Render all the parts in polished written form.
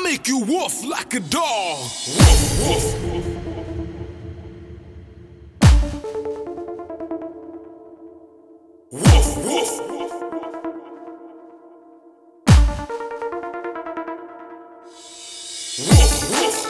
make you woof like a dog. Woof, woof. Woof, woof. Woof, woof.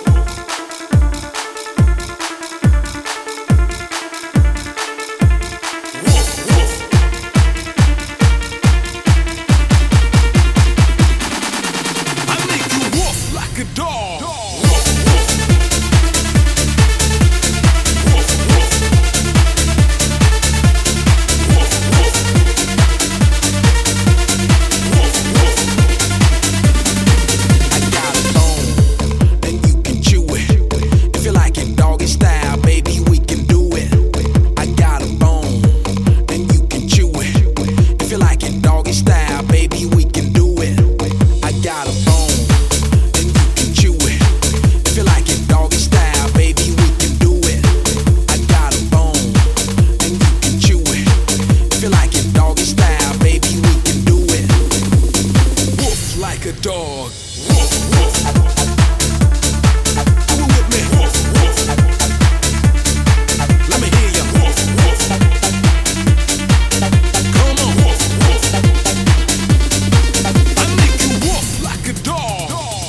Like a dog. Woof, woof. Do it with me. Woof, woof. Let me hear you. Woof, woof. Come on. Woof, woof. I make you woof like a dog.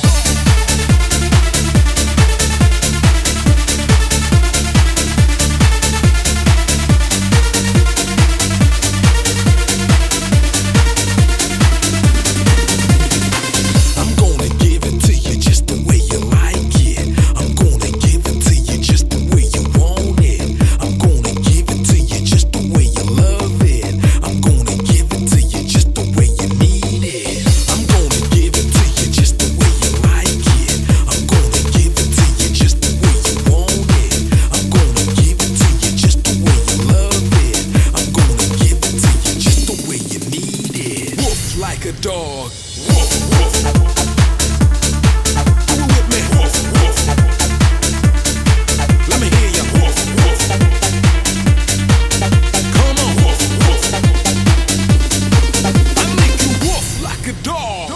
Like a dog. Woof, woof. Do it with me. Woof, woof. Let me hear you. Woof, woof. Come on. Woof, woof. I make you woof like a dog.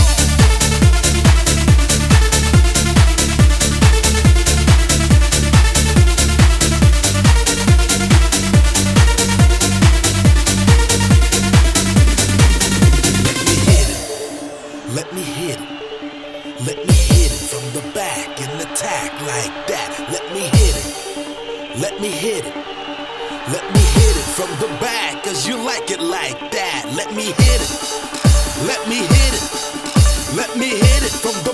Let me hit it. Let me hit it from the back and attack like that. Let me hit it. Let me hit it. Let me hit it from the back, cause you like it like that. Let me hit it. Let me hit it. Let me hit it from the